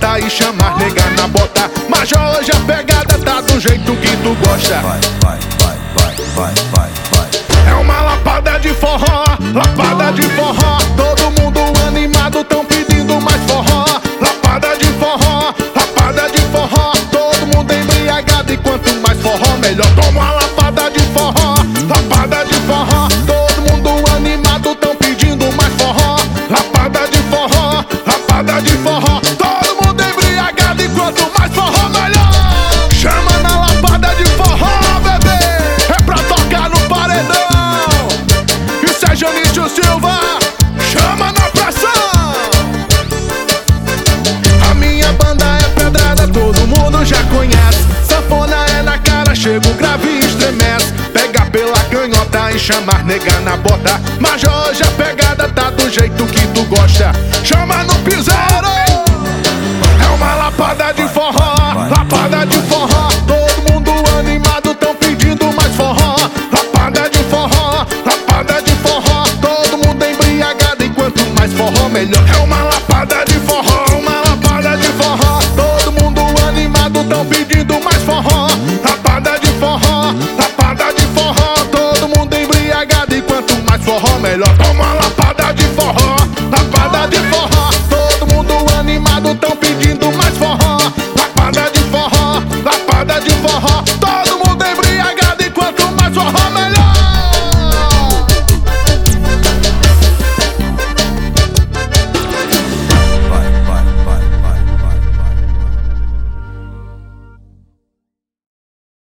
canhota e chamar nega na bota. Mas hoje a pegada tá do jeito que tu gosta. Vai, vai, vai, vai, vai, vai, vai. É uma lapada de forró, lapada de forró. Todo mundo animado, tão pedindo mais forró. Lapada de forró, lapada de forró. Todo mundo embriagado e quanto mais forró melhor. Toma uma lapada de forró, lapada de forró. Todo mundo animado, tão pedindo mais forró. Lapada de forró, lapada de forró. Todo mundo embriagado e quanto mais forró melhor. Chama na lapada de forró, bebê. É pra tocar no paredão. Isso é Janício Silva. Chama na pressão. A minha banda é pedrada, todo mundo já conhece. Sanfona é na cara, chega o grave e estremece. Pega pela canhota e chamar nega na bota. Mas hoje a pegada tá do jeito que tu gosta. Chama no piseiro. É uma lapada de forró, lapada de forró. Todo mundo animado, tão pedindo mais forró. Lapada de forró, lapada de forró. Todo mundo embriagado e quanto mais forró melhor. É uma lapada de forró, uma lapada de forró. Todo mundo animado, tão pedindo mais forró. Lapada de forró, lapada de forró. Todo mundo embriagado e quanto mais forró melhor. Toma